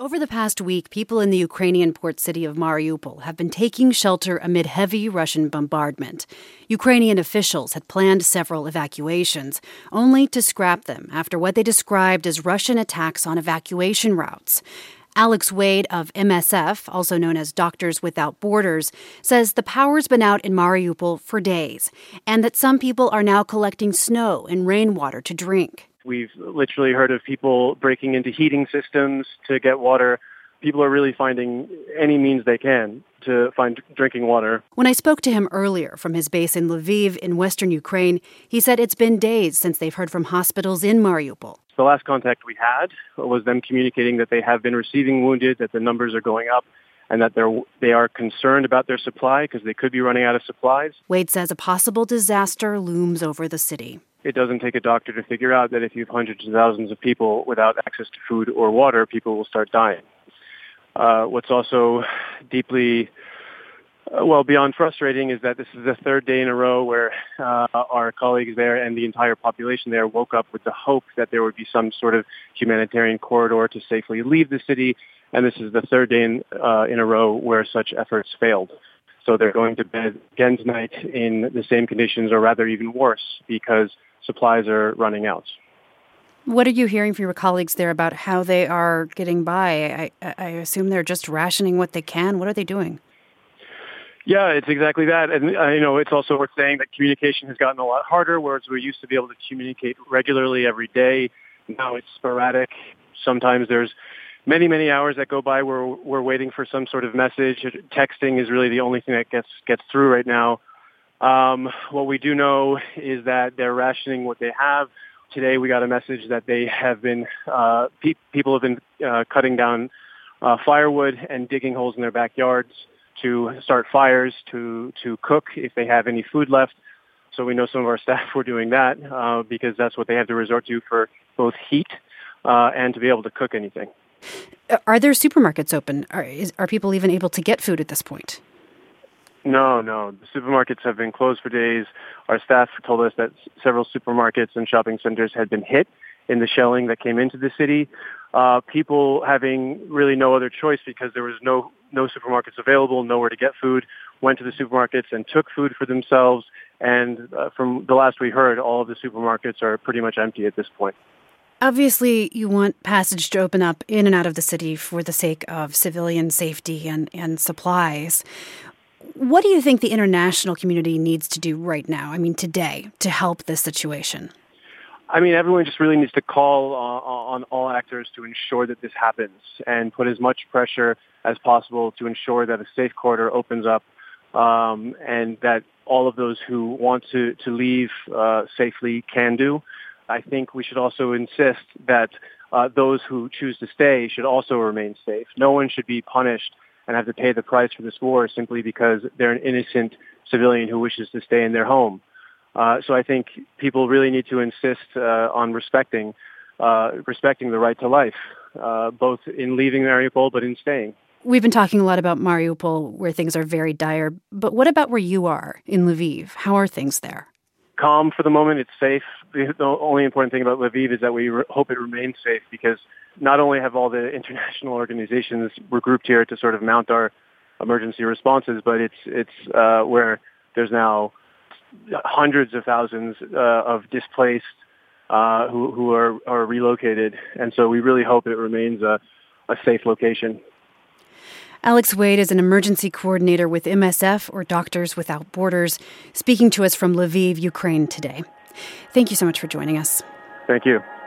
Over the past week, people in the Ukrainian port city of Mariupol have been taking shelter amid heavy Russian bombardment. Ukrainian officials had planned several evacuations, only to scrap them after what they described as Russian attacks on evacuation routes. Alex Wade of MSF, also known as Doctors Without Borders, says the power's been out in Mariupol for days, and that some people are now collecting snow and rainwater to drink. We've literally heard of people breaking into heating systems to get water. People are really finding any means they can to find drinking water. When I spoke to him earlier from his base in Lviv in western Ukraine, he said it's been days since they've heard from hospitals in Mariupol. The last contact we had was them communicating that they have been receiving wounded, that the numbers are going up, and that they are concerned about their supply because they could be running out of supplies. Wade says a possible disaster looms over the city. It doesn't take a doctor to figure out that if you have hundreds of thousands of people without access to food or water, people will start dying. What's also deeply, beyond frustrating is that this is the third day in a row where our colleagues there and the entire population there woke up with the hope that there would be some sort of humanitarian corridor to safely leave the city. And this is the third day in a row where such efforts failed. So they're going to bed again tonight in the same conditions, or rather even worse, because supplies are running out. What are you hearing from your colleagues there about how they are getting by? I assume they're just rationing what they can. What are they doing? Yeah, it's exactly that. And, it's also worth saying that communication has gotten a lot harder, whereas we used to be able to communicate regularly every day. Now it's sporadic. Sometimes there's many, many hours that go by where we're waiting for some sort of message. Texting is really the only thing that gets through right now. What we do know is that they're rationing what they have. Today we got a message that they have been, people have been cutting down firewood and digging holes in their backyards to start fires, to cook if they have any food left. So we know some of our staff were doing that because that's what they have to resort to for both heat and to be able to cook anything. Are there supermarkets open? Are people even able to get food at this point? No. The supermarkets have been closed for days. Our staff told us that several supermarkets and shopping centers had been hit in the shelling that came into the city. People having really no other choice because there was no supermarkets available, nowhere to get food, went to the supermarkets and took food for themselves. And from the last we heard, all of the supermarkets are pretty much empty at this point. Obviously, you want passage to open up in and out of the city for the sake of civilian safety and supplies. What do you think the international community needs to do right now, today, to help this situation? Everyone just really needs to call on all actors to ensure that this happens and put as much pressure as possible to ensure that a safe corridor opens up and that all of those who want to leave safely can do. I think we should also insist that those who choose to stay should also remain safe. No one should be punished and have to pay the price for this war simply because they're an innocent civilian who wishes to stay in their home. So I think people really need to insist on respecting the right to life, both in leaving Mariupol but in staying. We've been talking a lot about Mariupol, where things are very dire. But what about where you are in Lviv? How are things there? Calm for the moment. It's safe. The only important thing about Lviv is that we hope it remains safe because not only have all the international organizations regrouped here to sort of mount our emergency responses, but it's where there's now hundreds of thousands of displaced who are relocated. And so we really hope it remains a safe location. Alex Wade is an emergency coordinator with MSF, or Doctors Without Borders, speaking to us from Lviv, Ukraine today. Thank you so much for joining us. Thank you.